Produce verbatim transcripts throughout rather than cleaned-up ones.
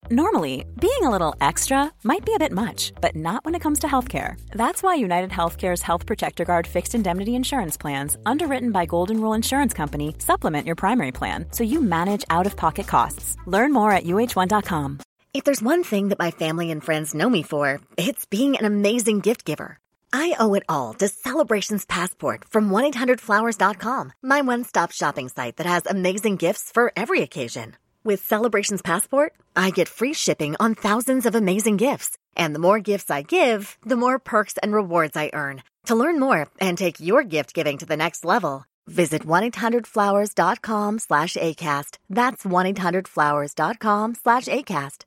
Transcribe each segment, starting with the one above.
Normally, being a little extra might be a bit much, but not when it comes to healthcare. That's why United Healthcare's Health Protector Guard fixed indemnity insurance plans, underwritten by Golden Rule Insurance Company, supplement your primary plan so you manage out-of-pocket costs. Learn more at U H one dot com. If there's one thing that my family and friends know me for, it's being an amazing gift giver. I owe it all to Celebrations Passport from one eight hundred flowers dot com, my one-stop shopping site that has amazing gifts for every occasion. With Celebrations Passport, I get free shipping on thousands of amazing gifts. And the more gifts I give, the more perks and rewards I earn. To learn more and take your gift giving to the next level, visit one eight hundred flowers dot com slash ACAST. That's one eight hundred flowers dot com slash ACAST.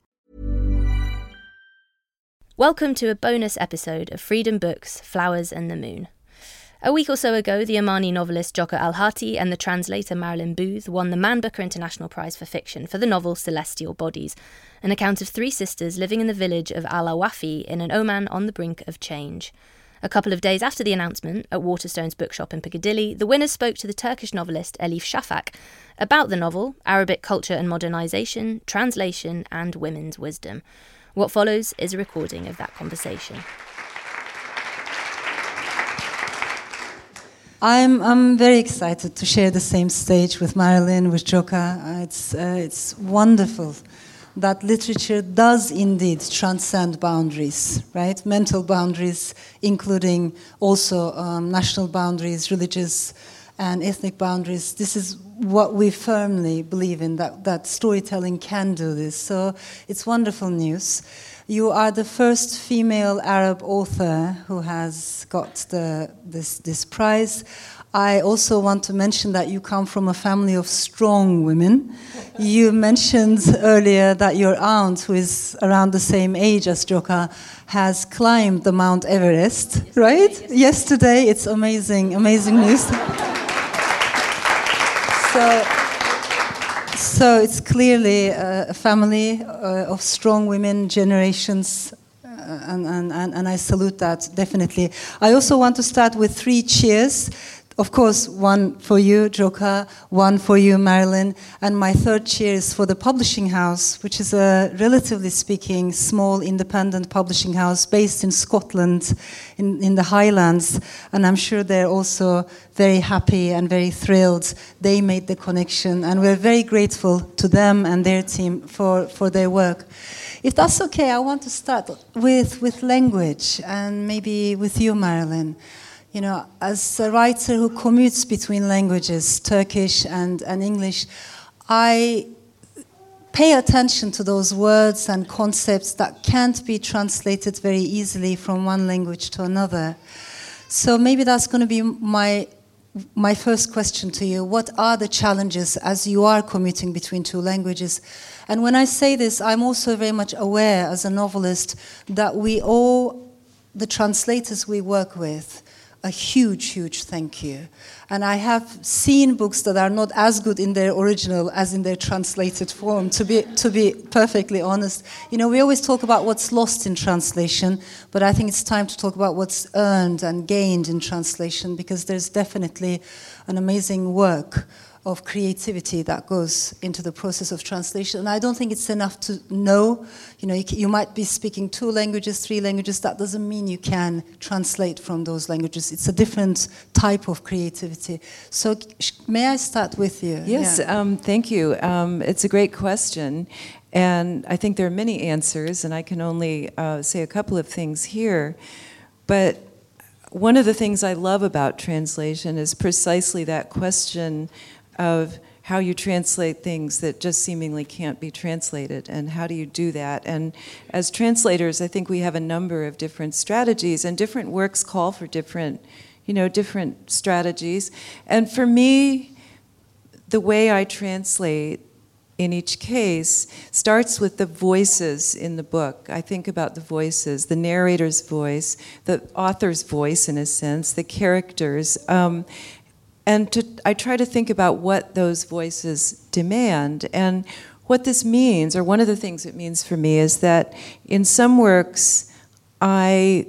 Welcome to a bonus episode of Freedom Books, Flowers and the Moon. A week or so ago, the Omani novelist Joka Al-Hati and the translator Marilyn Booth won the Man Booker International Prize for Fiction for the novel Celestial Bodies, an account of three sisters living in the village of Al-Awafi in an Oman on the brink of change. A couple of days after the announcement, at Waterstones Bookshop in Piccadilly, the winners spoke to the Turkish novelist Elif Shafak about the novel, Arabic culture and modernisation, translation and women's wisdom. What follows is a recording of that conversation. I'm I'm very excited to share the same stage with Marilyn, with Joka. Uh, it's uh, it's wonderful that literature does indeed transcend boundaries, right? Mental boundaries, including also um, national boundaries, religious and ethnic boundaries. This is what we firmly believe in, that, that storytelling can do this. So it's wonderful news. You are the first female Arab author who has got the, this, this prize. I also want to mention that you come from a family of strong women. You mentioned earlier that your aunt, who is around the same age as Joka, has climbed the Mount Everest, yesterday, right? Yesterday. yesterday. It's amazing, amazing news. So, so it's clearly a, a family uh, of strong women, generations, uh, and, and, and I salute that, definitely. I also want to start with three cheers. Of course, one for you, Joka, one for you, Marilyn, and my third cheer is for the publishing house, which is a, relatively speaking, small independent publishing house based in Scotland, in, in the Highlands, and I'm sure they're also very happy and very thrilled. They made the connection, and we're very grateful to them and their team for, for their work. If that's okay, I want to start with, with language, and maybe with you, Marilyn. You know, as a writer who commutes between languages, Turkish and, and English, I pay attention to those words and concepts that can't be translated very easily from one language to another. So maybe that's going to be my my first question to you. What are the challenges as you are commuting between two languages? And when I say this, I'm also very much aware as a novelist that we owe the translators we work with a huge, huge thank you. And I have seen books that are not as good in their original as in their translated form, to be to be perfectly honest. You know, we always talk about what's lost in translation, but I think it's time to talk about what's earned and gained in translation, because there's definitely an amazing work of creativity that goes into the process of translation. And I don't think it's enough to know, you know, you, you might be speaking two languages, three languages, that doesn't mean you can translate from those languages. It's a different type of creativity. So may I start with you? Yes, yeah. um, thank you. Um, it's a great question. And I think there are many answers, and I can only uh, say a couple of things here. But one of the things I love about translation is precisely that question of how you translate things that just seemingly can't be translated, and how do you do that? And as translators, I think we have a number of different strategies, and different works call for different, you know, different strategies. And for me, the way I translate in each case starts with the voices in the book. I think about the voices, the narrator's voice, the author's voice in a sense, the characters, um, and to, I try to think about what those voices demand. And what this means, or one of the things it means for me, is that in some works I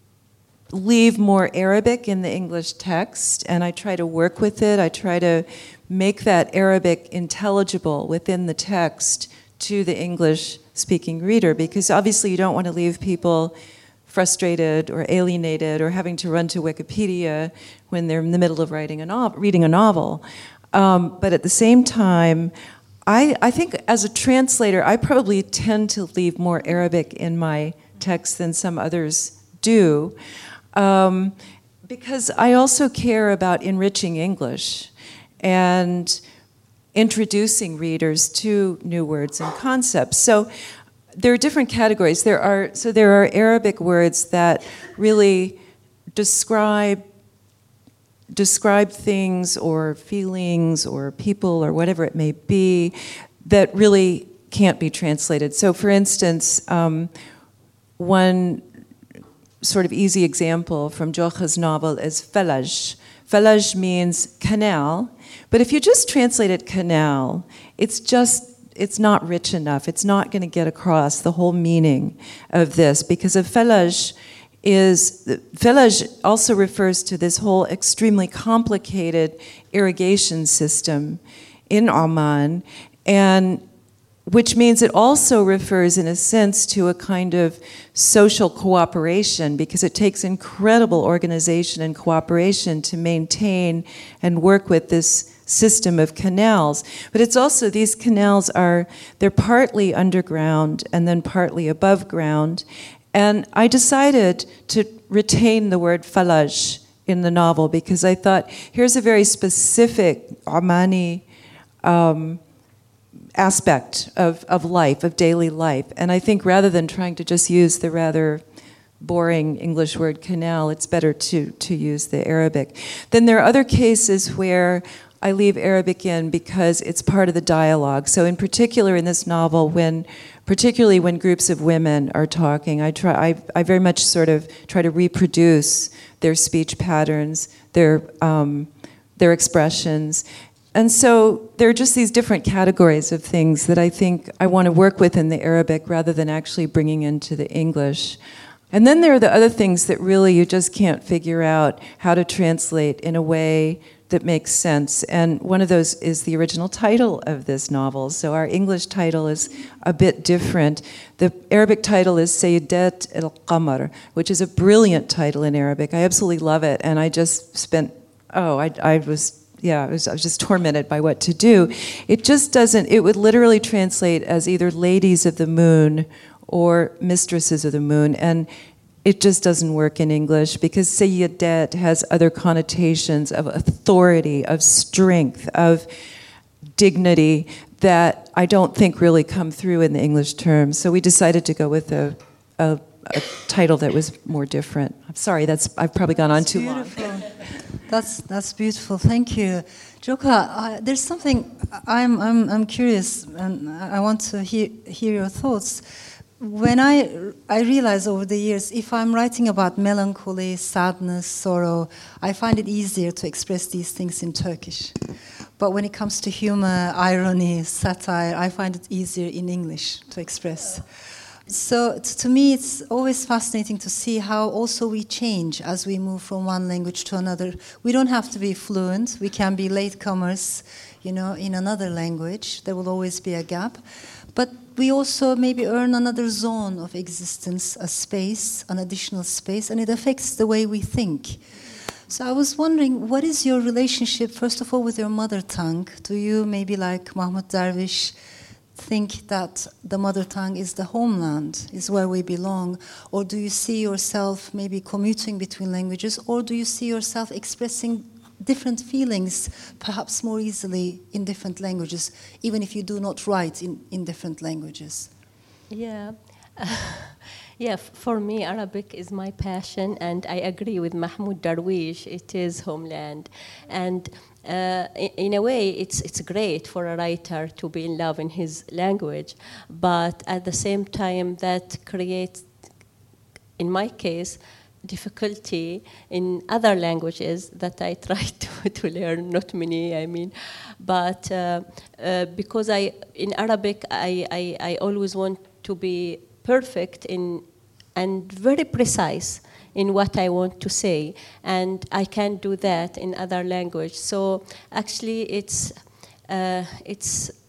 leave more Arabic in the English text, and I try to work with it. I try to make that Arabic intelligible within the text to the English-speaking reader, because obviously you don't want to leave people frustrated or alienated or having to run to Wikipedia when they're in the middle of writing a novel, reading a novel. Um, but at the same time, I, I think as a translator, I probably tend to leave more Arabic in my text than some others do, um, because I also care about enriching English and introducing readers to new words and concepts. So there are different categories. There are so there are Arabic words that really describe describe things or feelings or people or whatever it may be that really can't be translated. So for instance, um, one sort of easy example from Jocha's novel is Felaj. Felaj means canal, but if you just translate it canal, it's just it's not rich enough. It's not going to get across the whole meaning of this, because a felaj is, felaj also refers to this whole extremely complicated irrigation system in Oman, and which means it also refers in a sense to a kind of social cooperation, because it takes incredible organization and cooperation to maintain and work with this system of canals. But it's also, these canals are, they're partly underground and then partly above ground. And I decided to retain the word falaj in the novel because I thought, here's a very specific Omani um, aspect of, of life, of daily life. And I think rather than trying to just use the rather boring English word canal, it's better to, to use the Arabic. Then there are other cases where I leave Arabic in because it's part of the dialogue. So in particular in this novel, when, particularly when groups of women are talking, I try, I, I very much sort of try to reproduce their speech patterns, their, um, their expressions. And so there are just these different categories of things that I think I want to work with in the Arabic rather than actually bringing into the English. And then there are the other things that really you just can't figure out how to translate in a way that makes sense. And one of those is the original title of this novel. So our English title is a bit different. The Arabic title is Sayyidat al-Qamar, which is a brilliant title in Arabic. I absolutely love it. And I just spent, oh, I, I was, yeah, I was, I was just tormented by what to do. It just doesn't, it would literally translate as either Ladies of the Moon or Mistresses of the Moon. And it just doesn't work in English because Sayyidat has other connotations of authority, of strength, of dignity that I don't think really come through in the English terms. So we decided to go with a, a, a title that was more different. I'm sorry, that's I've probably gone on that's too beautiful. long. That's that's beautiful. Thank you, Joka. Uh, there's something I'm I'm I'm curious, and I want to hear hear your thoughts. When I, I realize over the years, if I'm writing about melancholy, sadness, sorrow, I find it easier to express these things in Turkish. But when it comes to humor, irony, satire, I find it easier in English to express. So t- to me, it's always fascinating to see how also we change as we move from one language to another. We don't have to be fluent. We can be latecomers, you know, in another language. There will always be a gap. But we also maybe earn another zone of existence, a space, an additional space, and it affects the way we think. So I was wondering, what is your relationship, first of all, with your mother tongue? Do you, maybe like Mahmoud Darwish, think that the mother tongue is the homeland, is where we belong? Or do you see yourself maybe commuting between languages? Or do you see yourself expressing different feelings, perhaps more easily in different languages, even if you do not write in, in different languages? Yeah. Yeah, for me, Arabic is my passion, and I agree with Mahmoud Darwish, it is homeland. And uh, in a way, it's, it's great for a writer to be in love in his language, but at the same time, that creates, in my case, difficulty in other languages that I try to, to learn, not many, I mean. But uh, uh, because I, in Arabic, I, I, I always want to be perfect in and very precise in what I want to say. And I can't do that in other language. So actually it's, uh, it's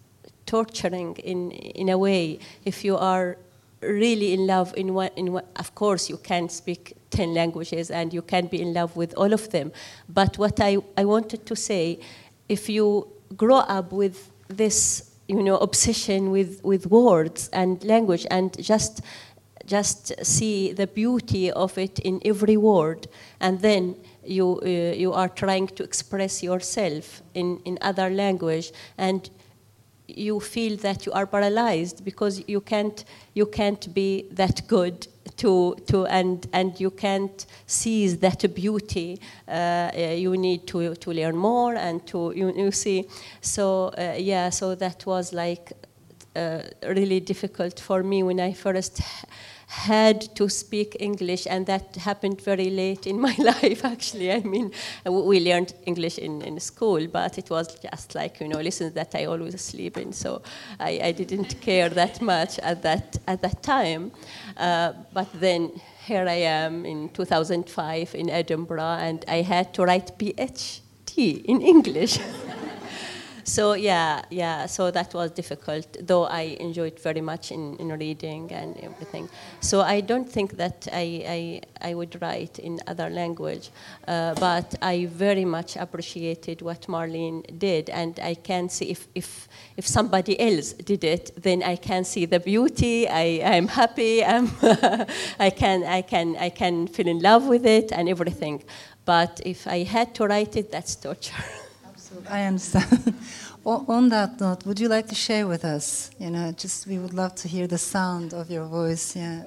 torturing in in a way. If you are really in love in one, in one, of course you can speak ten languages and you can be in love with all of them. But what I, I wanted to say, if you grow up with this, you know, obsession with, with words and language and just just see the beauty of it in every word, and then you uh, you are trying to express yourself in, in other language, and you feel that you are paralyzed because you can't you can't be that good to to and and you can't seize that beauty. Uh, you need to to learn more and to you, you see. So uh, yeah, so that was like uh, really difficult for me when I first had to speak English, and that happened very late in my life, actually. I mean, we learned English in, in school, but it was just like, you know, lessons that I always sleep in, so I, I didn't care that much at that at that time. Uh, but then here I am in two thousand five in Edinburgh, and I had to write PhD in English. So yeah, yeah. So that was difficult, though I enjoyed very much in, in reading and everything. So I don't think that I I, I would write in other language, uh, but I very much appreciated what Marlene did, and I can see if if if somebody else did it, then I can see the beauty. I I'm happy. I'm I can I can I can feel in love with it and everything. But if I had to write it, that's torture. I understand. On that note, would you like to share with us? You know, just we would love to hear the sound of your voice. Yeah.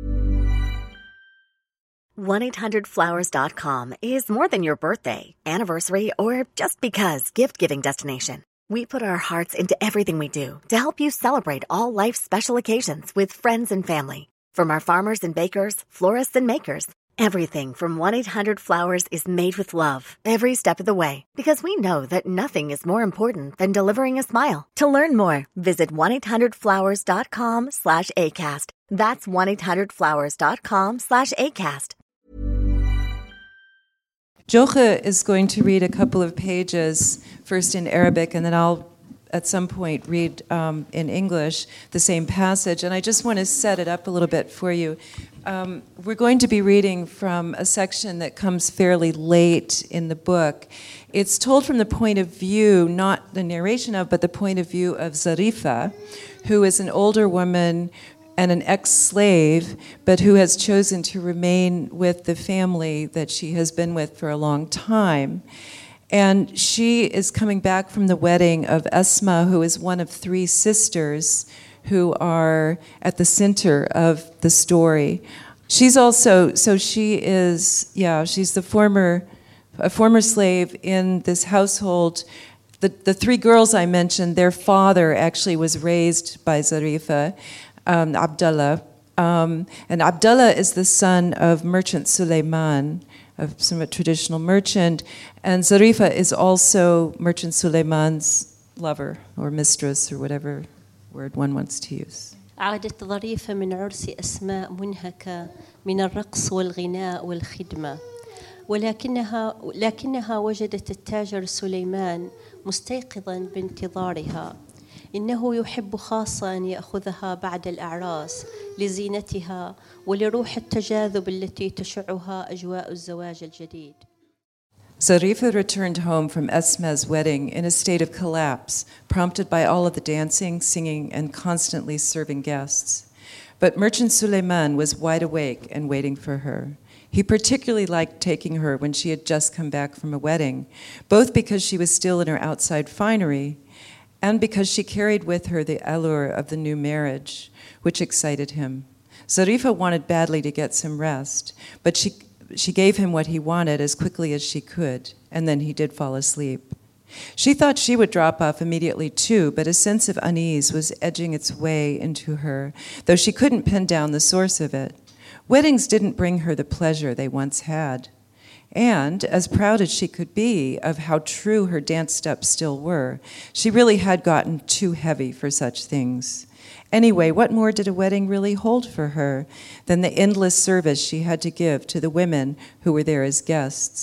one eight hundred flowers dot com is more than your birthday, anniversary, or just because gift-giving destination. We put our hearts into everything we do to help you celebrate all life's special occasions with friends and family. From our farmers and bakers, florists and makers, everything from one eight hundred flowers is made with love every step of the way, because we know that nothing is more important than delivering a smile. To learn more, visit one eight hundred flowers dot com slash ACAST. That's one eight hundred flowers dot com slash ACAST. Joche is going to read a couple of pages, first in Arabic, and then I'll at some point read um, in English the same passage. And I just want to set it up a little bit for you. Um, we're going to be reading from a section that comes fairly late in the book. It's told from the point of view, not the narration of, but the point of view of Zarifa, who is an older woman and an ex-slave, but who has chosen to remain with the family that she has been with for a long time. And she is coming back from the wedding of Esma, who is one of three sisters who are at the center of the story. She's also, so she is, yeah, she's the former, a former slave in this household. The, the three girls I mentioned, their father actually was raised by Zarifa, um, Abdullah. Um, and Abdullah is the son of merchant Suleiman, a somewhat traditional merchant, and Zarifa is also merchant Suleiman's lover or mistress or whatever word one wants to use. عادت ظريفة من عرس أسماء منهكة من الرقص والغناء والخدمة، ولكنها لكنها وجدت التاجر سليمان مستيقظا بانتظارها. إنه يحب خاصة أن يأخذها بعد الأعراس لزينتها ولروح التجاذب التي تشعها أجواء الزواج الجديد. Zarifa returned home from Esma's wedding in a state of collapse, prompted by all of the dancing, singing, and constantly serving guests. But merchant Suleiman was wide awake and waiting for her. He particularly liked taking her when she had just come back from a wedding, both because she was still in her outside finery and because she carried with her the allure of the new marriage, which excited him. Zarifa wanted badly to get some rest, but she she gave him what he wanted as quickly as she could, and then he did fall asleep. She thought she would drop off immediately too, but a sense of unease was edging its way into her, though she couldn't pin down the source of it. Weddings didn't bring her the pleasure they once had. And, as proud as she could be of how true her dance steps still were, she really had gotten too heavy for such things. Anyway, what more did a wedding really hold for her than the endless service she had to give to the women who were there as guests?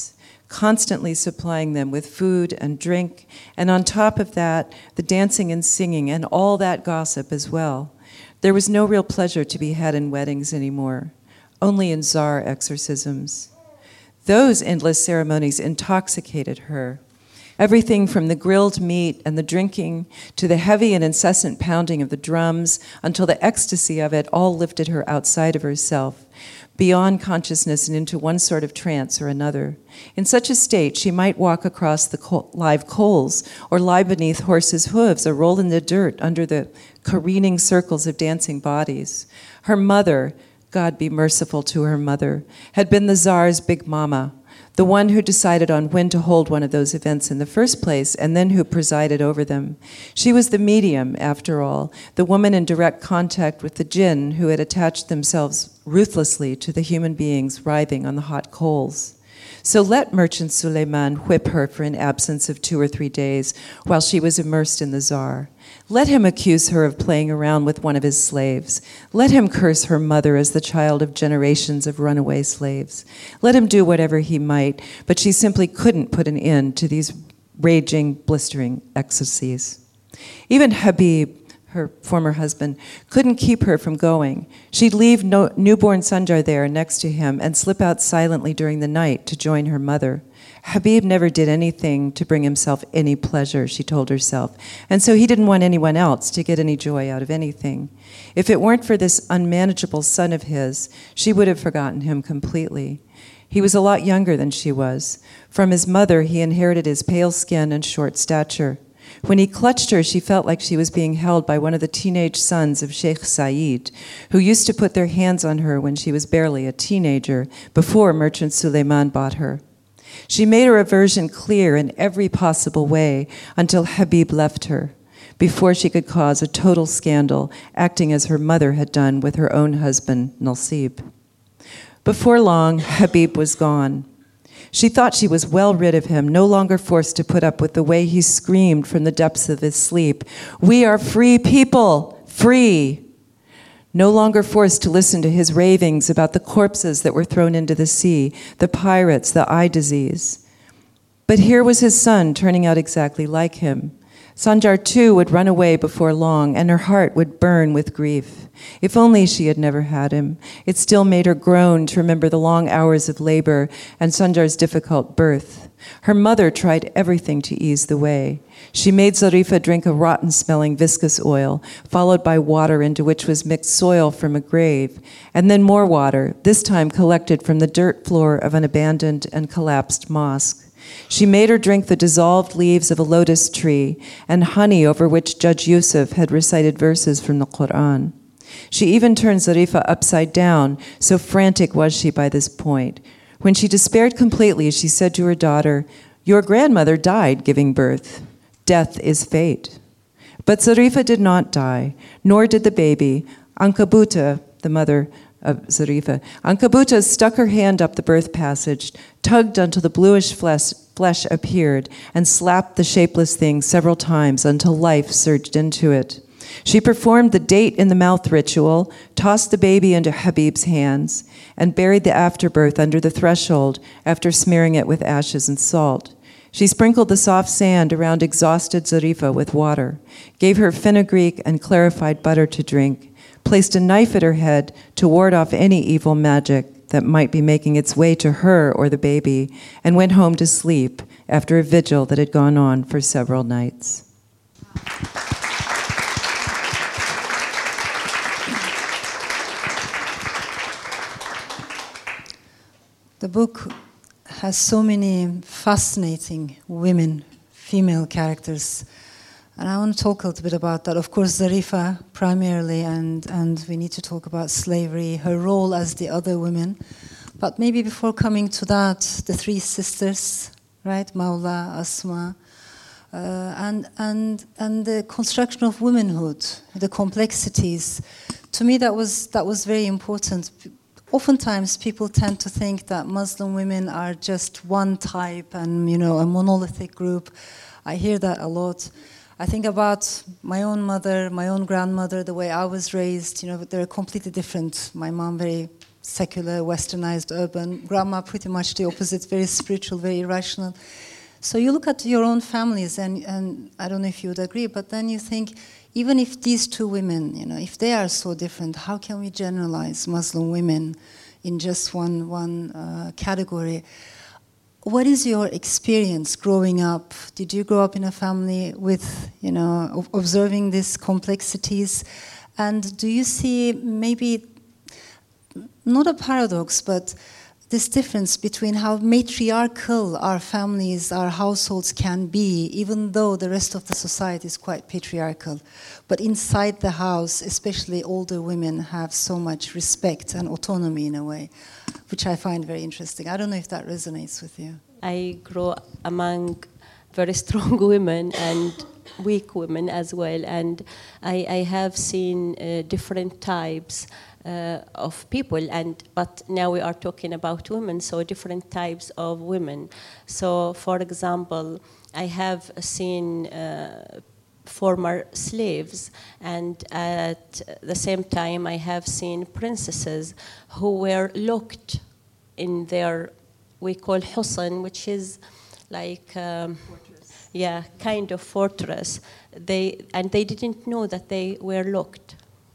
constantly supplying them with food and drink, and on top of that, the dancing and singing and all that gossip as well. There was no real pleasure to be had in weddings anymore, only in czar exorcisms. Those endless ceremonies intoxicated her. Everything from the grilled meat and the drinking to the heavy and incessant pounding of the drums until the ecstasy of it all lifted her outside of herself, beyond consciousness and into one sort of trance or another. In such a state, she might walk across the co- live coals or lie beneath horses' hooves or roll in the dirt under the careening circles of dancing bodies. Her mother, God be merciful to her mother, had been the Tsar's big mama, the one who decided on when to hold one of those events in the first place, and then who presided over them. She was the medium, after all, the woman in direct contact with the jinn who had attached themselves ruthlessly to the human beings writhing on the hot coals. So let Merchant Suleiman whip her for an absence of two or three days while she was immersed in the Tsar. Let him accuse her of playing around with one of his slaves. Let him curse her mother as the child of generations of runaway slaves. Let him do whatever he might, but she simply couldn't put an end to these raging, blistering ecstasies. Even Habib, her former husband, couldn't keep her from going. She'd leave no, newborn Sanjar there next to him and slip out silently during the night to join her mother. Habib never did anything to bring himself any pleasure, she told herself, and so he didn't want anyone else to get any joy out of anything. If it weren't for this unmanageable son of his, she would have forgotten him completely. He was a lot younger than she was. From his mother, he inherited his pale skin and short stature. When he clutched her, she felt like she was being held by one of the teenage sons of Sheikh Said, who used to put their hands on her when she was barely a teenager, before Merchant Suleiman bought her. She made her aversion clear in every possible way until Habib left her, before she could cause a total scandal, acting as her mother had done with her own husband, Nasib. Before long, Habib was gone. She thought she was well rid of him, no longer forced to put up with the way he screamed from the depths of his sleep, "We are free people, free!" No longer forced to listen to his ravings about the corpses that were thrown into the sea, the pirates, the eye disease. But here was his son turning out exactly like him. Sanjar too would run away before long, and her heart would burn with grief. If only she had never had him. It still made her groan to remember the long hours of labor and Sanjar's difficult birth. Her mother tried everything to ease the way. She made Zarifa drink a rotten-smelling viscous oil, followed by water into which was mixed soil from a grave, and then more water, this time collected from the dirt floor of an abandoned and collapsed mosque. She made her drink the dissolved leaves of a lotus tree and honey over which Judge Yusuf had recited verses from the Quran. She even turned Zarifa upside down, so frantic was she by this point. When she despaired completely, she said to her daughter, "Your grandmother died giving birth. Death is fate." But Zarifa did not die, nor did the baby. Ankabuta, the mother of Zarifa, Ankabuta stuck her hand up the birth passage, tugged until the bluish flesh, flesh appeared, and slapped the shapeless thing several times until life surged into it. She performed the date in the mouth ritual, tossed the baby into Habib's hands, and buried the afterbirth under the threshold after smearing it with ashes and salt. She sprinkled the soft sand around exhausted Zarifa with water, gave her fenugreek and clarified butter to drink, placed a knife at her head to ward off any evil magic that might be making its way to her or the baby, and went home to sleep after a vigil that had gone on for several nights. The book has so many fascinating women, female characters. And I want to talk a little bit about that. Of course, Zarifa primarily, and, and we need to talk about slavery, her role as the other women. But maybe before coming to that, the three sisters, right? Maula, Asma, uh, and, and, and the construction of womanhood, the complexities. To me, that was, that was very important. Oftentimes, people tend to think that Muslim women are just one type and, you know, a monolithic group. I hear that a lot. I think about my own mother, my own grandmother, the way I was raised. You know, they're completely different. My mom very secular, westernized, urban. Grandma, pretty much the opposite, very spiritual, very irrational. So you look at your own families, and, and I don't know if you would agree, but then you think, even if these two women, you know, if they are so different, how can we generalize Muslim women in just one, one uh, category? What is your experience growing up? Did you grow up in a family with, you know, observing these complexities? And do you see maybe, not a paradox, but this difference between how matriarchal our families, our households can be, even though the rest of the society is quite patriarchal. But inside the house, especially older women have so much respect and autonomy in a way, which I find very interesting. I don't know if that resonates with you. I grew among very strong women and weak women as well, and I, I have seen uh, different types Uh, of people, and but now we are talking about women, so different types of women. So, for example, I have seen uh, former slaves, and at the same time, I have seen princesses who were locked in their, we call husan, which is like um, yeah, kind of fortress. They and they didn't know that they were locked.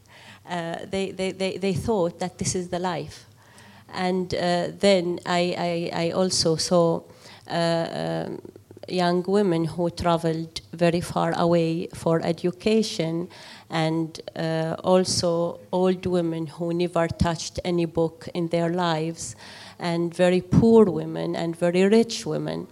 Uh, they, they, they, they thought that this is the life. And uh, then I, I, I also saw uh, um, young women who traveled very far away for education, and uh, also old women who never touched any book in their lives, and very poor women and very rich women.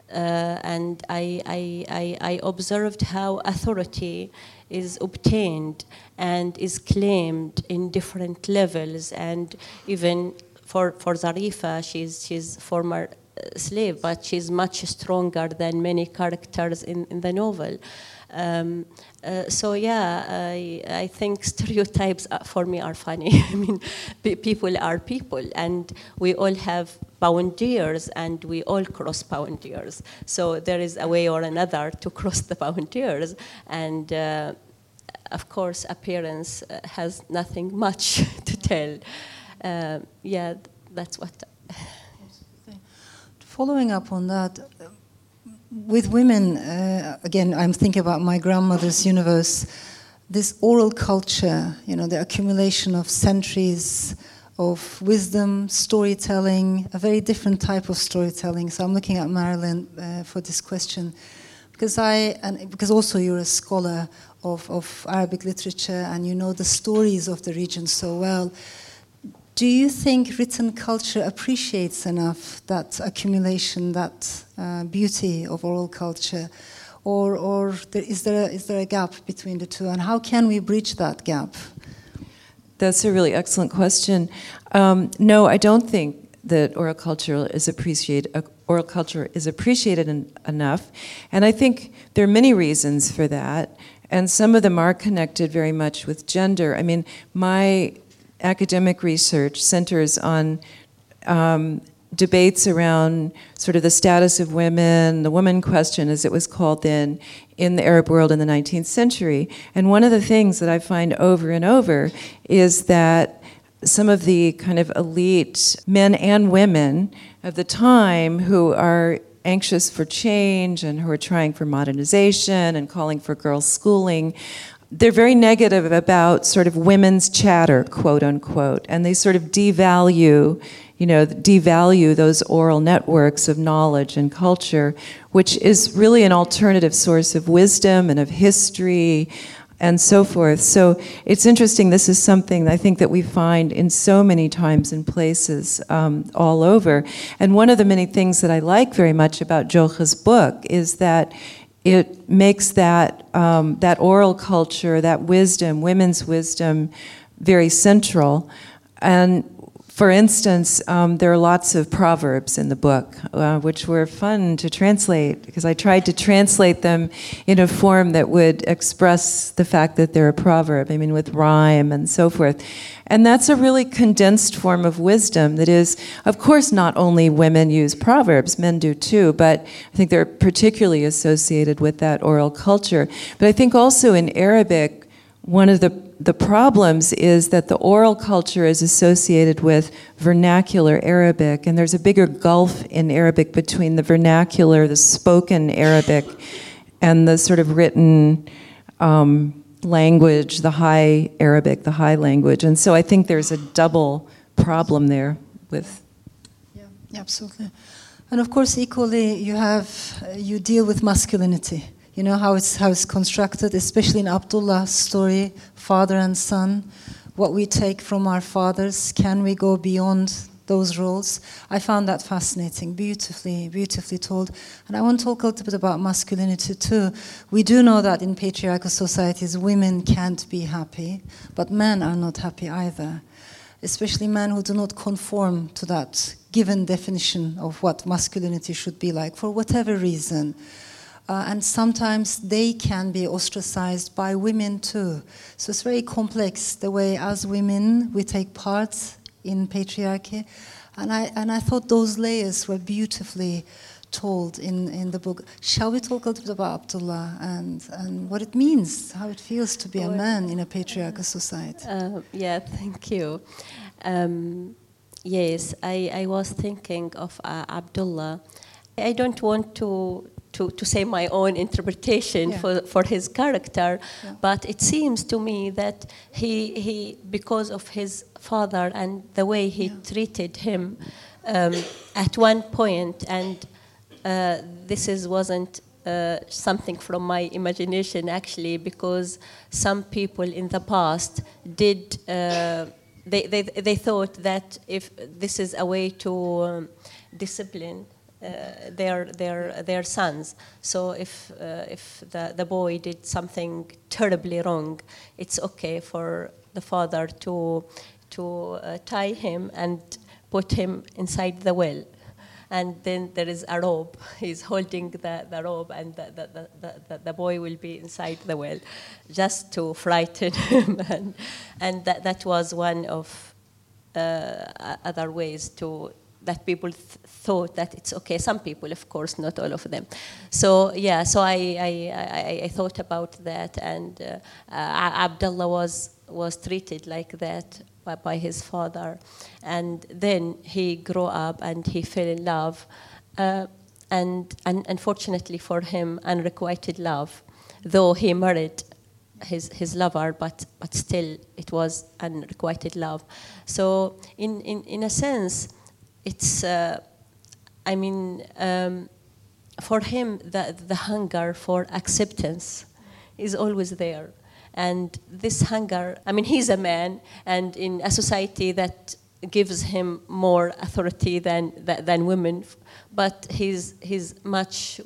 Uh, and I, I, I, I observed how authority is obtained and is claimed in different levels, and even for, for Zarifa, she's she's former slave, but she's much stronger than many characters in, in the novel. Um, uh, so yeah, I, I think stereotypes for me are funny. I mean, people are people, and we all have boundaries, and we all cross boundaries. So there is a way or another to cross the boundaries, and uh, of course, appearance uh, has nothing much to tell. Uh, yeah, that's what. Following up on that, with women, uh, again, I'm thinking about my grandmother's universe, this oral culture, you know, the accumulation of centuries of wisdom, storytelling, a very different type of storytelling. So I'm looking at Marilyn uh, for this question, because I, and because also you're a scholar of, of Arabic literature, and you know the stories of the region so well. Do you think written culture appreciates enough that accumulation, that uh, beauty of oral culture, or, or there, is there a, is there a gap between the two, and how can we bridge that gap? That's a really excellent question. Um, no, I don't think that oral culture is appreciated. Uh, oral culture is appreciated en- enough, and I think there are many reasons for that, and some of them are connected very much with gender. I mean, my academic research centers on um, debates around sort of the status of women, the woman question as it was called then, in the Arab world in the nineteenth century. And one of the things that I find over and over is that some of the kind of elite men and women of the time who are anxious for change and who are trying for modernization and calling for girls' schooling, they're very negative about sort of women's chatter, quote unquote, and they sort of devalue, you know, devalue those oral networks of knowledge and culture, which is really an alternative source of wisdom and of history and so forth. So it's interesting, this is something I think that we find in so many times and places um, all over. And one of the many things that I like very much about Jocha's book is that it makes that um, that oral culture, that wisdom, women's wisdom, very central. And for instance, um, there are lots of proverbs in the book, uh, which were fun to translate, because I tried to translate them in a form that would express the fact that they're a proverb, I mean, with rhyme and so forth. And that's a really condensed form of wisdom that is, of course, not only women use proverbs, men do too, but I think they're particularly associated with that oral culture. But I think also in Arabic, one of the, the problems is that the oral culture is associated with vernacular Arabic, and there's a bigger gulf in Arabic between the vernacular, the spoken Arabic, and the sort of written um, language, the high Arabic, the high language. And so I think there's a double problem there with... Yeah, yeah, absolutely. And of course, equally, you have, uh, you deal with masculinity. You know how it's how it's constructed, especially in Abdullah's story, father and son. What we take from our fathers, can we go beyond those roles? I found that fascinating, beautifully, beautifully told. And I want to talk a little bit about masculinity too. We do know that in patriarchal societies, women can't be happy, but men are not happy either. Especially men who do not conform to that given definition of what masculinity should be like, for whatever reason. Uh, and sometimes they can be ostracized by women too. So it's very complex, the way as women we take part in patriarchy. And I and I thought those layers were beautifully told in, in the book. Shall we talk a little bit about Abdullah and, and what it means, how it feels to be a man in a patriarchal society? Uh, yeah, thank you. Um, yes, I, I was thinking of uh, Abdullah. I don't want to... To, to say my own interpretation yeah. for, for his character, yeah. but it seems to me that he, he because of his father and the way he yeah. treated him um, at one point, and uh, this is, wasn't uh, something from my imagination actually, because some people in the past did, uh, they, they, they thought that if this is a way to um, discipline Uh, their their their sons. So if uh, if the, the boy did something terribly wrong, it's okay for the father to to uh, tie him and put him inside the well. And then there is a rope. He's holding the, the rope, and the, the, the, the, the boy will be inside the well, just to frighten him. and and that, that was one of uh, other ways to that people th- thought that it's okay. Some people, of course, not all of them. So yeah, so I I, I, I thought about that, and uh, uh, Abdullah was was treated like that by, by his father, and then he grew up and he fell in love, uh, and and unfortunately for him, unrequited love, though he married his his lover, but but still it was unrequited love. So in in in a sense, it's, uh, I mean, um, for him, the, the hunger for acceptance is always there. And this hunger, I mean, he's a man, and in a society that gives him more authority than than women, but he's he's much,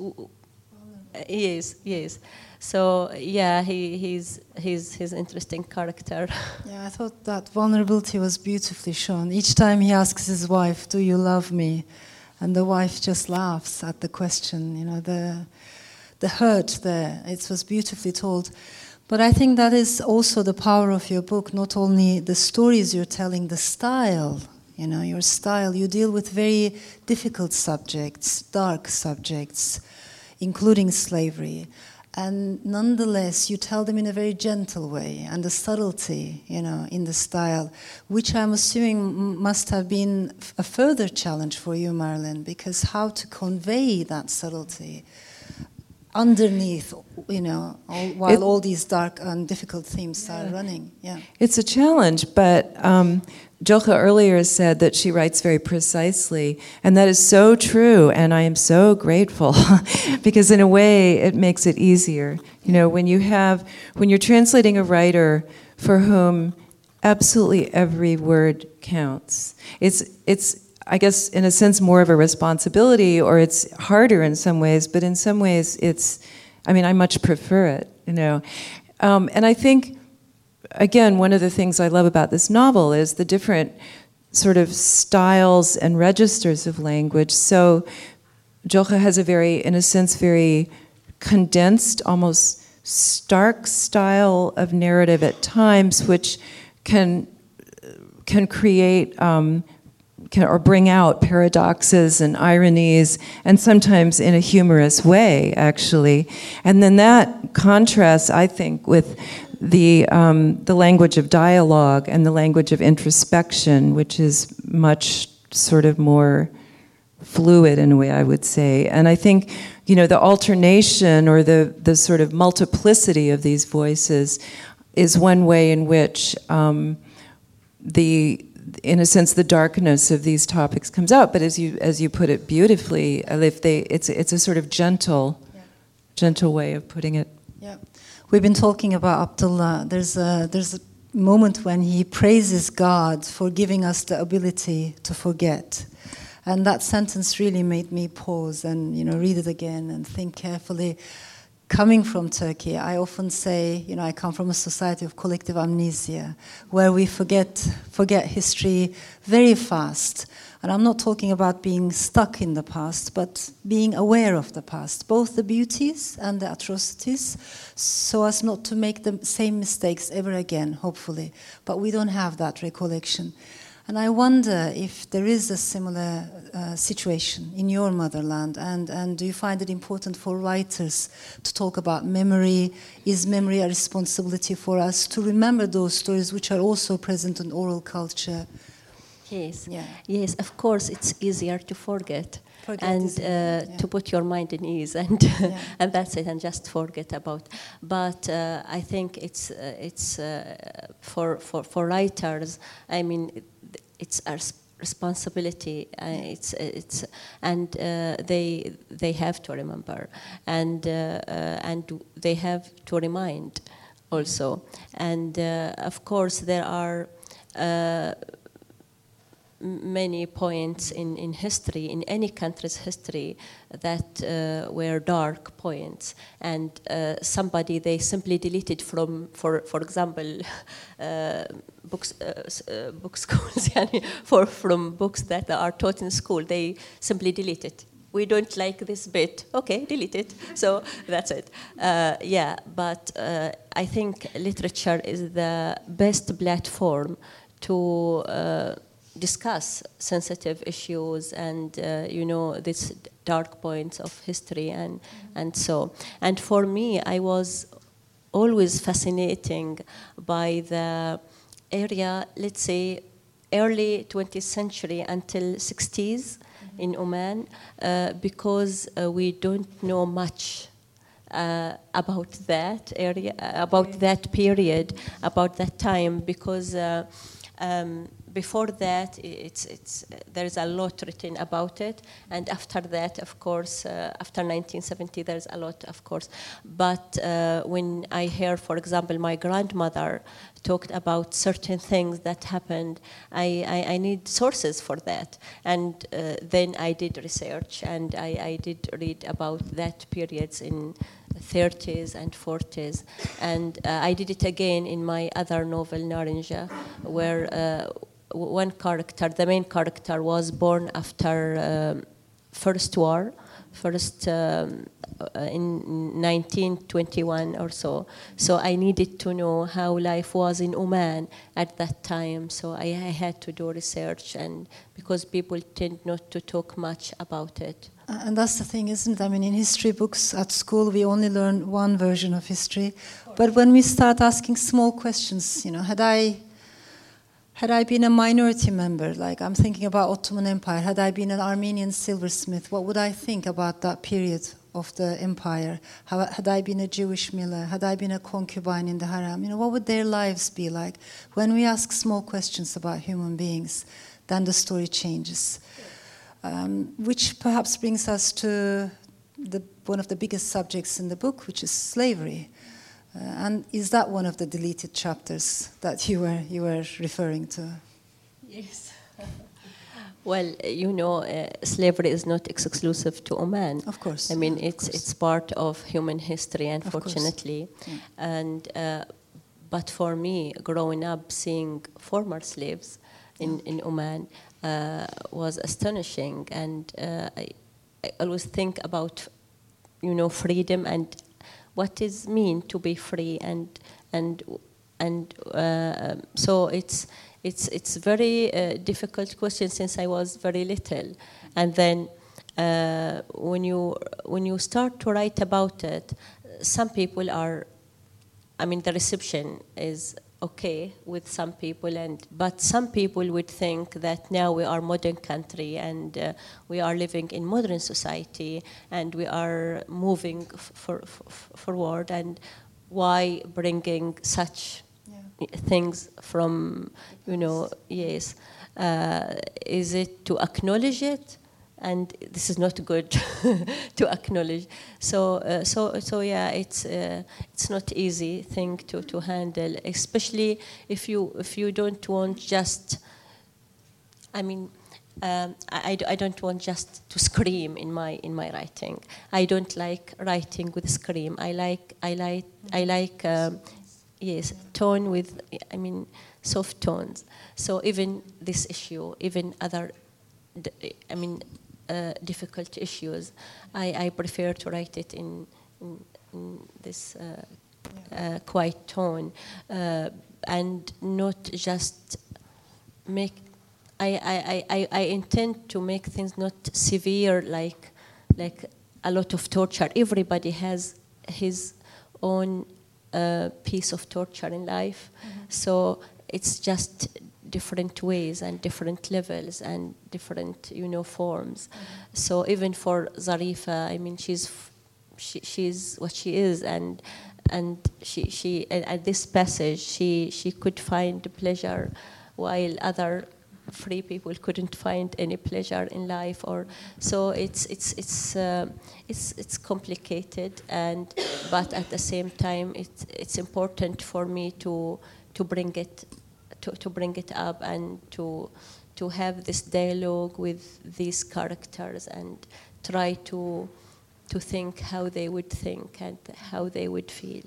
he is, yes. So yeah, he he's he's his interesting character. Yeah, I thought that vulnerability was beautifully shown. Each time he asks his wife, "Do you love me?" and the wife just laughs at the question. You know, the the hurt there. It was beautifully told. But I think that is also the power of your book. Not only the stories you're telling, the style. You know, your style. You deal with very difficult subjects, dark subjects, including slavery. And nonetheless, you tell them in a very gentle way, and the subtlety, you know, in the style, which I'm assuming must have been a further challenge for you, Marilyn, because how to convey that subtlety underneath, you know, all, while it, all these dark and difficult themes yeah. are running. Yeah, it's a challenge, but um, Jokha earlier said that she writes very precisely, and that is so true, and I am so grateful because in a way it makes it easier. You know, when you have, when you're translating a writer for whom absolutely every word counts, it's it's I guess in a sense more of a responsibility, or it's harder in some ways, but in some ways it's, I mean, I much prefer it, you know. Um, and I think, again, one of the things I love about this novel is the different sort of styles and registers of language. So Jokha has a very, in a sense, very condensed, almost stark style of narrative at times, which can can create um, can, or bring out paradoxes and ironies, and sometimes in a humorous way, actually. And then that contrasts, I think, with the um, the language of dialogue and the language of introspection, which is much sort of more fluid in a way, I would say. And I think, you know, the alternation or the the sort of multiplicity of these voices is one way in which um, the in a sense, the darkness of these topics comes out. But as you as you put it beautifully, if they, it's it's a sort of gentle, yeah. gentle way of putting it. Yeah, we've been talking about Abdullah. There's a there's a moment when he praises God for giving us the ability to forget, and that sentence really made me pause and you know read it again and think carefully. Coming from Turkey, I often say, you know, I come from a society of collective amnesia, where we forget forget history very fast. And I'm not talking about being stuck in the past, but being aware of the past, both the beauties and the atrocities, so as not to make the same mistakes ever again, hopefully. But we don't have that recollection. And I wonder if there is a similar uh, situation in your motherland, and, and do you find it important for writers to talk about memory? Is memory a responsibility for us to remember those stories which are also present in oral culture? Yes, yeah. yes, of course it's easier to forget. Forget and uh, yeah. to put your mind in ease, and yeah. and that's it, and just forget about. But uh, I think it's uh, it's uh, for for for writers. I mean, it's a responsibility. Uh, it's it's and uh, they they have to remember, and uh, uh, and they have to remind also. And uh, of course there are. Uh, many points in, in history, in any country's history, that uh, were dark points, and uh, somebody they simply deleted from, for for example, uh, books, uh, uh, book schools, for from books that are taught in school. They simply delete it. We don't like this bit. Okay, delete it. So that's it. Uh, yeah, but uh, I think literature is the best platform to. Uh, discuss sensitive issues and uh, you know these dark points of history and mm-hmm. and so and for me I was always fascinating by the area, let's say early twentieth century until sixties mm-hmm. in Oman, uh, because uh, we don't know much uh, about that area, about okay. that period, about that time, because uh, um, before that, it's, it's, there's a lot written about it, and after that, of course, uh, after nineteen seventy, there's a lot, of course. But uh, when I hear, for example, my grandmother talked about certain things that happened, I, I, I need sources for that. And uh, then I did research, and I, I did read about that periods in thirties and forties. And uh, I did it again in my other novel, Naranja, where uh, one character, the main character, was born after um, First War, first um, uh, in nineteen twenty-one or so. So I needed to know how life was in Oman at that time. So I, I had to do research, and because people tend not to talk much about it. Uh, and that's the thing, isn't it? I mean, in history books at school, we only learn one version of history. But when we start asking small questions, you know, had I... Had I been a minority member, like I'm thinking about Ottoman Empire, had I been an Armenian silversmith, what would I think about that period of the empire? How, had I been a Jewish miller? Had I been a concubine in the harem? You know, what would their lives be like? When we ask small questions about human beings, then the story changes. Um, which perhaps brings us to the, one of the biggest subjects in the book, which is slavery. Uh, and is that one of the deleted chapters that you were you were referring to? Yes. Well, you know, uh, slavery is not exclusive to Oman. Of course. I mean, of it's course. it's part of human history, unfortunately. Yeah. And uh, but for me, growing up seeing former slaves in yeah. in Oman uh, was astonishing, and uh, I, I always think about, you know, freedom and what is mean to be free, and and and uh, so it's it's it's very uh, difficult question since I was very little, and then uh, when you when you start to write about it, some people are I mean, the reception is okay with some people, and but some people would think that now we are modern country and uh, we are living in modern society and we are moving f- for, f- forward, and why bringing such yeah. things from, you know, yes, uh, is it to acknowledge it? And this is not good to acknowledge. So, uh, so, so yeah, it's uh, it's not easy thing to, to handle, especially if you if you don't want just. I mean, um, I, I don't want just to scream in my in my writing. I don't like writing with scream. I like I like I like um, yes, tone with, I mean, soft tones. So even this issue, even other, I mean. Uh, difficult issues, I, I prefer to write it in, in, in this uh, uh, quiet tone, uh, and not just make. I, I, I, I intend to make things not severe, like like a lot of torture. Everybody has his own uh, piece of torture in life, mm-hmm. so it's just different ways and different levels and different, you know, forms. Mm-hmm. So even for Zarifa, I mean, she's she, she's what she is, and and she she at this passage she she could find pleasure, while other free people couldn't find any pleasure in life. Or so it's it's it's uh, it's it's complicated, and but at the same time it's it's important for me to to bring it. To, to bring it up and to to have this dialogue with these characters and try to to think how they would think and how they would feel.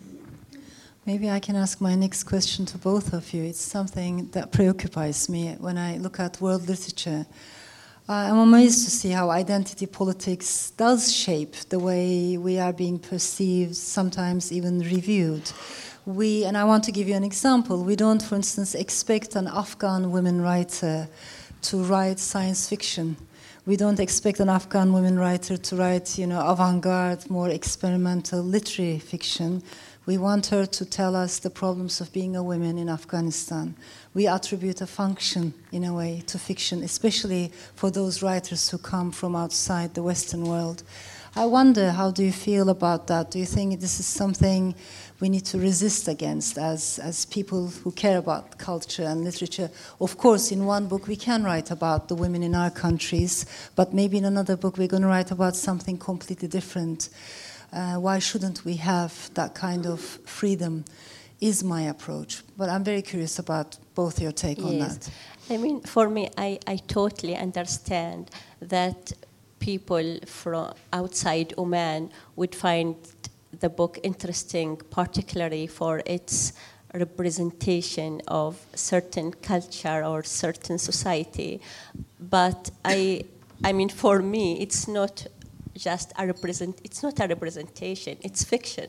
Maybe I can ask my next question to both of you. It's something that preoccupies me when I look at world literature. Uh, I'm amazed to see how identity politics does shape the way we are being perceived, sometimes even reviewed. We, and I want to give you an example, we don't, for instance, expect an Afghan women writer to write science fiction. We don't expect an Afghan women writer to write, you know, avant-garde, more experimental literary fiction. We want her to tell us the problems of being a woman in Afghanistan. We attribute a function, in a way, to fiction, especially for those writers who come from outside the Western world. I wonder, how do you feel about that? Do you think this is something we need to resist against as, as people who care about culture and literature? Of course, in one book we can write about the women in our countries, but maybe in another book we're going to write about something completely different. Uh, why shouldn't we have that kind of freedom, is my approach. But I'm very curious about both your take yes. on that. I mean, for me, I, I totally understand that people from outside Oman would find the book interesting, particularly for its representation of certain culture or certain society. But I, I mean, for me, it's not just a represent. It's not a representation. It's fiction.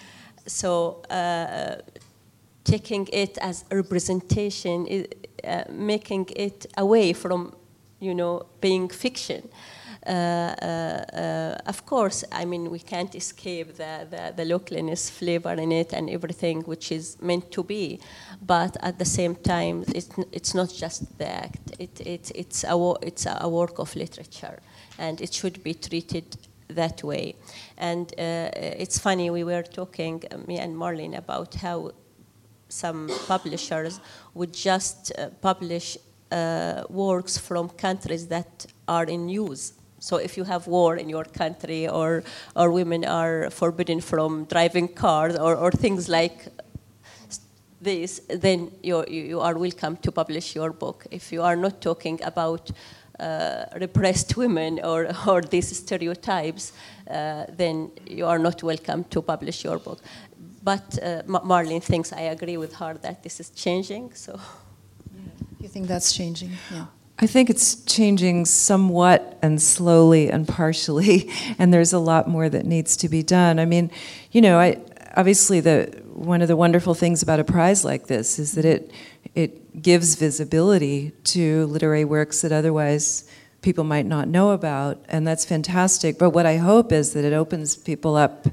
So uh, taking it as a representation, is, uh, making it away from, you know, being fiction. Uh, uh, uh, of course, I mean, we can't escape the, the, the localeness flavor in it and everything which is meant to be. But at the same time, it's, it's not just the act. It, it, it's, a, it's a work of literature, and it should be treated that way. And uh, it's funny, we were talking, uh, me and Marlene, about how some publishers would just uh, publish uh, works from countries that are in use. So if you have war in your country, or or women are forbidden from driving cars, or, or things like this, then you you are welcome to publish your book. If you are not talking about uh, repressed women or, or these stereotypes, uh, then you are not welcome to publish your book. But uh, Marlene thinks I agree with her that this is changing. So you think that's changing? Yeah. I think it's changing somewhat and slowly and partially, and there's a lot more that needs to be done. I mean, you know, I obviously the one of the wonderful things about a prize like this is that it it gives visibility to literary works that otherwise people might not know about, and that's fantastic. But what I hope is that it opens people up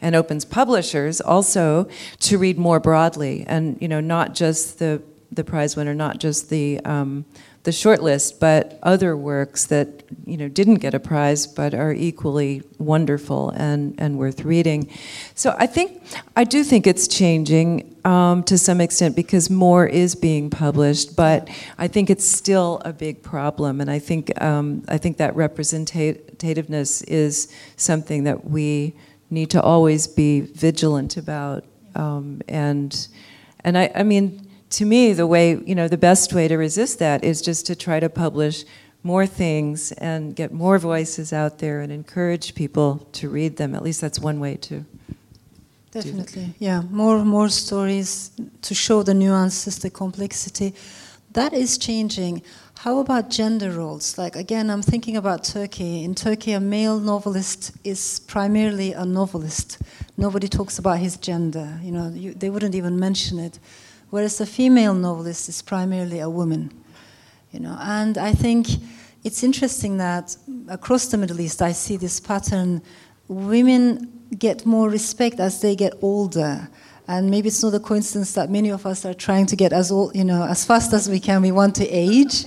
and opens publishers also to read more broadly, and you know, not just the the prize winner, not just the um, the shortlist, but other works that you know didn't get a prize but are equally wonderful and and worth reading. So I think I do think it's changing um, to some extent because more is being published, but I think it's still a big problem, and I think um, I think that representativeness is something that we need to always be vigilant about, um, and and I, I mean. To me, the way, you know, the best way to resist that is just to try to publish more things and get more voices out there and encourage people to read them. At least that's one way to Definitely, yeah. More more stories to show the nuances, the complexity. That is changing. How about gender roles? Like, again, I'm thinking about Turkey. In Turkey, a male novelist is primarily a novelist. Nobody talks about his gender. You know, you, they wouldn't even mention it. Whereas a female novelist is primarily a woman, you know. And I think it's interesting that across the Middle East, I see this pattern. Women get more respect as they get older, and maybe it's not a coincidence that many of us are trying to get as old, you know, as fast as we can. We want to age,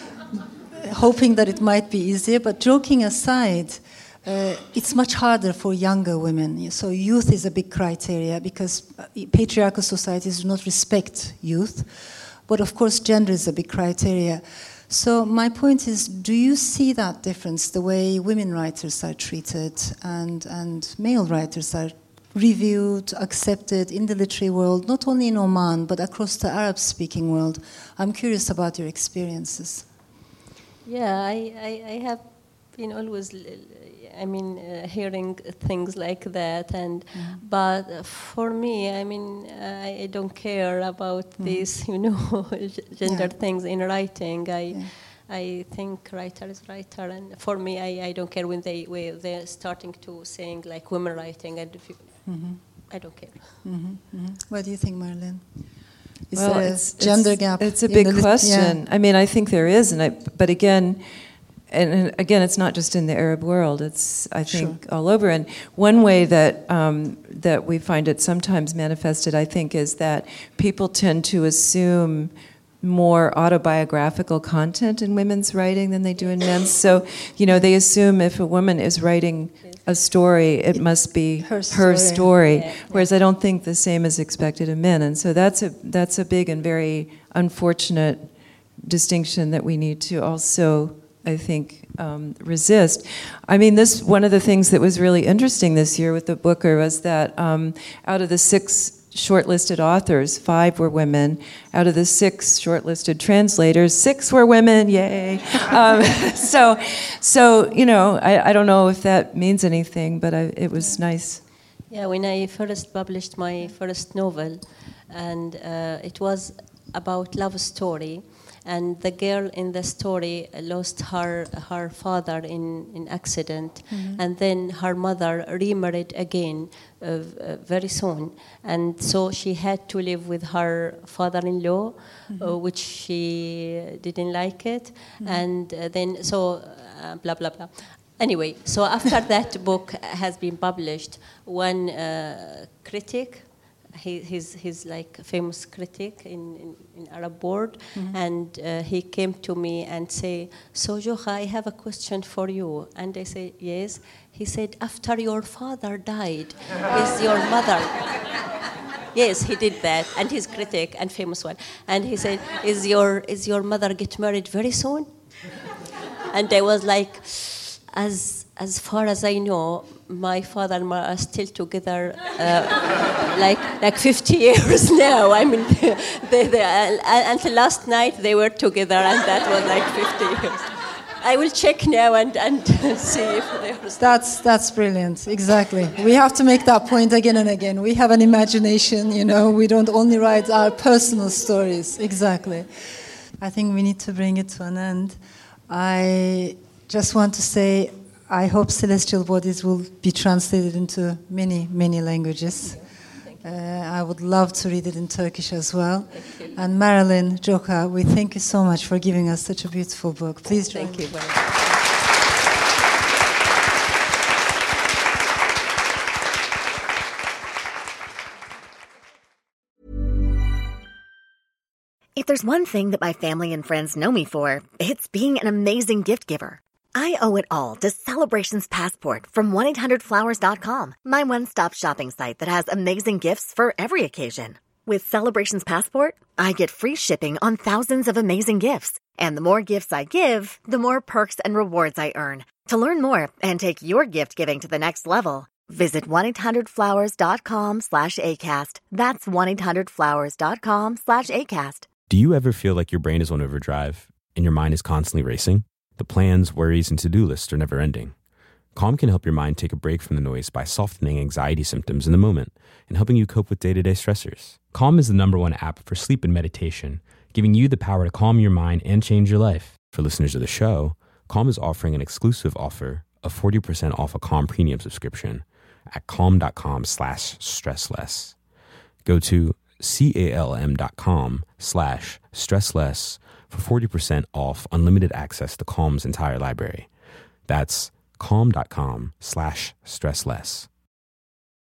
hoping that it might be easier. But joking aside. Uh, it's much harder for younger women. So youth is a big criteria because patriarchal societies do not respect youth. But of course, gender is a big criteria. So my point is, do you see that difference, the way women writers are treated and, and male writers are reviewed, accepted in the literary world, not only in Oman, but across the Arab-speaking world? I'm curious about your experiences. Yeah, I, I, I have been always... I mean, uh, hearing things like that, and mm. but uh, for me, I mean, uh, I don't care about mm. these, you know, gender yeah. things in writing. I, yeah. I think writer is writer, and for me, I, I don't care when they when they're starting to saying like women writing, and if you, mm-hmm. I don't care. Mm-hmm. Mm-hmm. What do you think, Marilyn? Is well, there a it's, gender it's, gap? It's a big question. Yeah. I mean, I think there is, and I, but again. And, and again, it's not just in the Arab world. It's, I think, sure. all over. And one way that um, that we find it sometimes manifested, I think, is that people tend to assume more autobiographical content in women's writing than they do in men's. So, you know, they assume if a woman is writing a story, it must be her story. Her story. Yeah, yeah. Whereas I don't think the same is expected of men. And so that's a that's a big and very unfortunate distinction that we need to also, I think, um, resist. I mean, this one of the things that was really interesting this year with the Booker was that um, out of the six shortlisted authors, five were women. Out of the six shortlisted translators, six were women. Yay! um, so, so you know, I, I don't know if that means anything, but I, it was nice. Yeah, when I first published my first novel, and uh, it was about love story. And the girl in the story lost her her father in an accident, mm-hmm. and then her mother remarried again uh, uh, very soon, and so she had to live with her father-in-law, mm-hmm. uh, which she didn't like it, mm-hmm. and uh, then so uh, blah blah blah. Anyway, so after that book has been published, one uh, critic. He, he's, he's like a famous critic in, in, in Arab world, mm-hmm. and uh, he came to me and say, so Jocha, I have a question for you. And I say, yes. He said, after your father died, is your mother? Yes, he did that, and he's critic and famous one. And he said, is your, is your mother get married very soon? And I was like, as, as far as I know, my father and mother are still together, uh, like like fifty years now. I mean, they, they, uh, until last night they were together, and that was like fifty years. I will check now and, and see if they are. That's that's brilliant. Exactly. We have to make that point again and again. We have an imagination, you know. We don't only write our personal stories. Exactly. I think we need to bring it to an end. I just want to say, I hope Celestial Bodies will be translated into many, many languages. Uh, I would love to read it in Turkish as well. And Marilyn, Jocha, we thank you so much for giving us such a beautiful book. Please join Thank you very much. there's one thing that my family and friends know me for, it's being an amazing gift giver. I owe it all to Celebrations Passport from one eight hundred flowers dot com, my one-stop shopping site that has amazing gifts for every occasion. With Celebrations Passport, I get free shipping on thousands of amazing gifts. And the more gifts I give, the more perks and rewards I earn. To learn more and take your gift giving to the next level, visit one eight hundred flowers dot com slash ACAST. That's one eight hundred flowers dot com slash ACAST. Do you ever feel like your brain is on overdrive and your mind is constantly racing? The plans, worries, and to-do lists are never ending. Calm can help your mind take a break from the noise by softening anxiety symptoms in the moment and helping you cope with day-to-day stressors. Calm is the number one app for sleep and meditation, giving you the power to calm your mind and change your life. For listeners of the show, Calm is offering an exclusive offer of forty percent off a Calm premium subscription at calm.com slash stressless. Go to calm.com slash stressless for forty percent off unlimited access to Calm's entire library. That's calm.com slash stressless.